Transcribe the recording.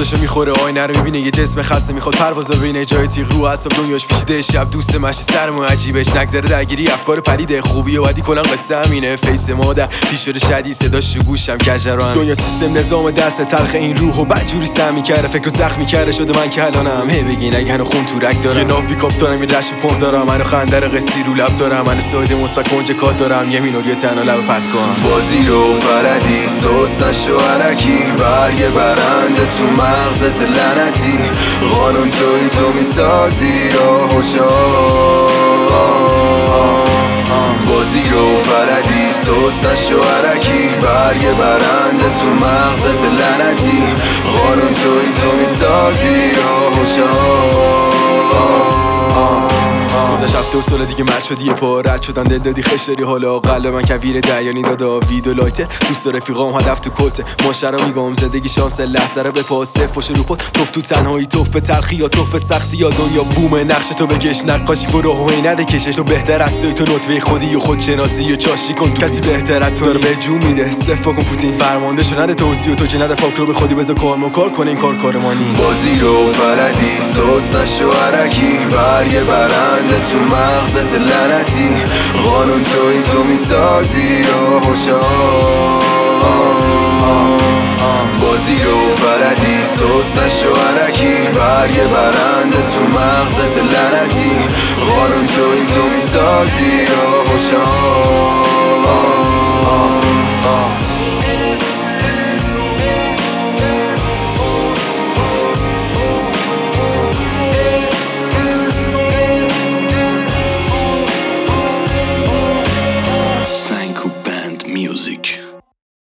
چشاشو میخوره آینه رو میبینه یه جسم خسته میخواد پرواز ببینه جای تیغ رو اعصاب دنیاش پیچیده شب دوست ماشی سرمو عجیبش نگذره درگیری افکار پریده خوبی و بدی کلا قصه همینه فیس مادر پیش شده شدید صداش تو گوشم کجران دنیا سیستم نظام درس تلخ این روحو بدجوری سمی کرده فکر زخمی کرده شده من که الانم هی بگین اگه هنو خون تو رگ دارم یه ناف بیکاپ دارم یه رش پمپ دارم منو خندر قصی رو لب دارم منو ساید مثبت کنج کات دارم یه مینور یه تنها لب پرت کنم بازی رو بلدی سوس نشو علکی برگ برنده تو مغزت لعنتی قانون توی تو میسازی راهو بازی رو بلدی سوس نشو علکی برگ برنده تو مغزت لعنتی قانون توی تو میسازی راهو گذشت 7 سال دیگه مرد شدی یه پا رد شدن دل دادی خش داری حالا قلب من کویر دیانی دادا ویدو لایته دوست رفیقام هدف تو کلته ماشرا میگم زندگی شانس لحظه رو به پاسه فوش رو پات توف تو تنهایی توف به تلخی یا توف سختی یا دنیا بوم نقش تو بگش نقاشی برو هوی نده کشش تو بهتر از تو نطفه خودی و خودشناسی و چاشی کن کسی بهتر از تو رو به جو میده صفر کن پوتین فرمانده شو نده توصیه تو چه نده فاک رو به خودی بذار کار کن این کار ما نی بازی رو بلدی سوس نشو علکی برگ برنده تو مغزت لعنتی قانون توی تو میسازی راهو بازی رو بلدی سوس نشو علکی برگ برنده تو مغزت لعنتی قانون توی تو میسازی راهو